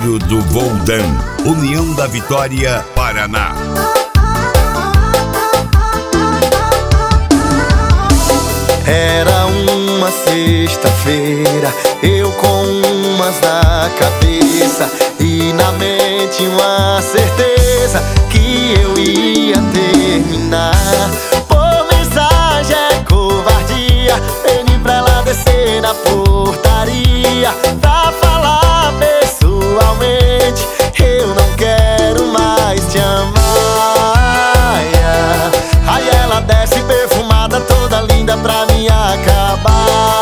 Rádio do Voldan, União da Vitória, Paraná. Era uma sexta-feira, eu com umas na cabeça e na mente uma certeza que eu ia terminar. Por mensagem é covardia, pedi pra ela descer na portaria pra falar pessoalmente: eu não quero mais te amar. Aí ela desce perfumada, toda linda pra me acabar.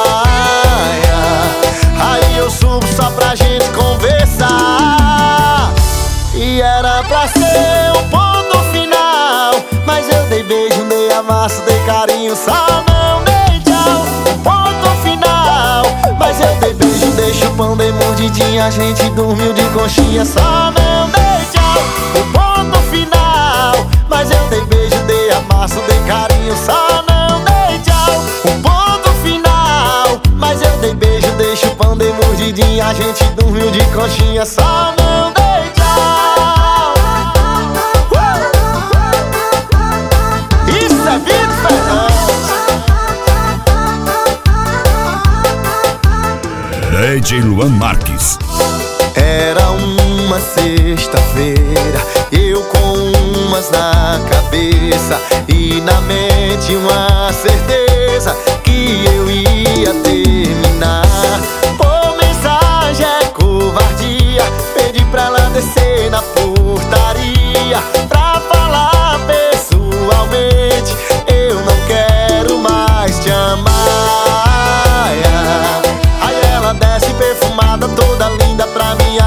Aí eu subo só pra gente conversar. E era pra ser um ponto final, mas eu dei beijo, dei amasso, dei carinho, só não dei tchau. Um ponto final, mas eu dei beijo, dei chupão, dei mordidinha, a gente dormiu de conchinha, só não dei tchau. Um ponto final, mas eu dei beijo, dei amasso, dei carinho, só não dei tchau. Um ponto final, mas eu dei beijo, dei chupão, dei mordidinha, a gente dormiu de conchinha, só não dei tchau. Isso é Vitor Fernandes. DJ Luan Marques. Era uma sexta-feira, eu com umas na cabeça e na mente uma certeza que eu ia terminar. Por mensagem é covardia, pedi pra ela descer na portaria pra falar pessoalmente: eu não quero mais te amar. Aí ela desce perfumada, toda linda pra me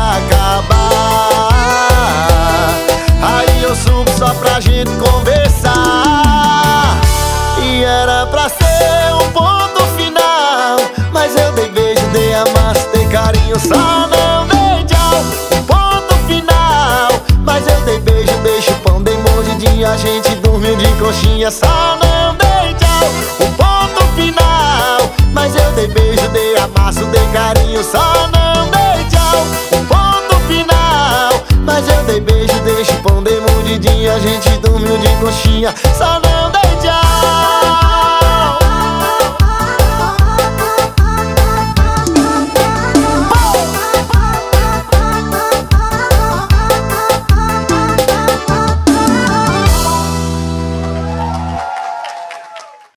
acabar. Aí eu subo só pra gente conversar. E era pra ser um ponto final, mas eu dei beijo, dei amasso, dei carinho, só não dei tchau. Um ponto final, mas eu dei beijo, dei chupão, dei mordidinha, a gente dormiu de conchinha, só não dei tchau. Um ponto final, mas eu dei beijo, dei amasso, dei carinho, só não dei tchau. Um ponto final, mas eu dei beijo, dei chupão, dei mordidinha, a gente dormiu de conchinha, só não